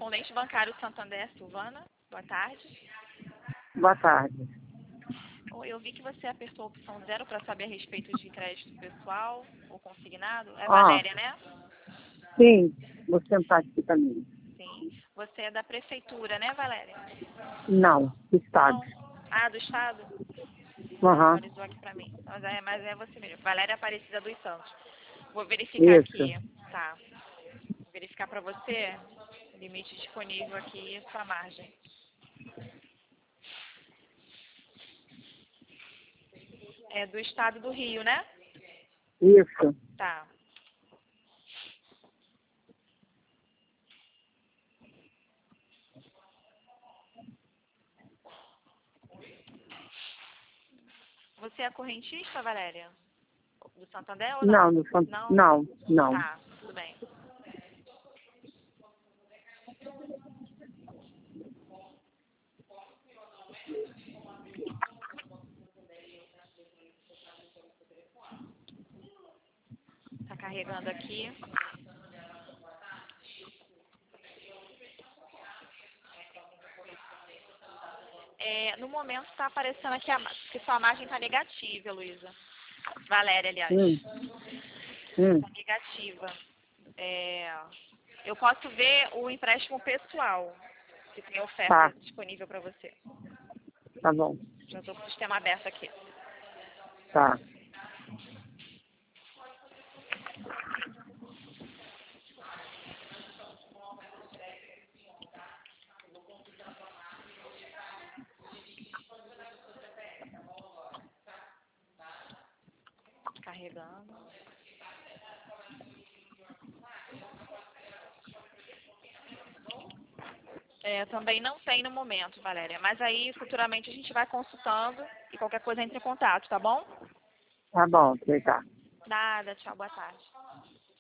correspondente bancário Santander, Silvana. Boa tarde. Boa tarde. Eu vi que você apertou a opção 0 para saber a respeito de crédito pessoal ou consignado. É Ah, Valéria, né? sim, vou sentar aqui também. Sim. Você é da prefeitura, né, Valéria? Não, Estado. Não. Ah, do Estado? Aham, Atualizou aqui para mim. Mas é você mesmo. Valéria Aparecida dos Santos. Vou verificar isso. aqui. Tá. Vou verificar para você. Limite disponível aqui e sua margem. É do Estado do Rio, né? Isso. Tá. Você é correntista, Valéria? Do Santander ou não? Não, Não? não, não. Tá, tudo bem. Tá carregando aqui. No momento está aparecendo aqui que sua margem está negativa, Luísa. Valéria, aliás. Está negativa. Eu posso ver o empréstimo pessoal, que tem oferta Tá, disponível para você. tá bom. Já estou com o sistema aberto aqui. Tá. Carregando. Também não tem no momento, Valéria. Mas aí, futuramente, a gente vai consultando e qualquer coisa entre em contato, tá bom? Tá bom, tá. Nada, tchau, boa tarde.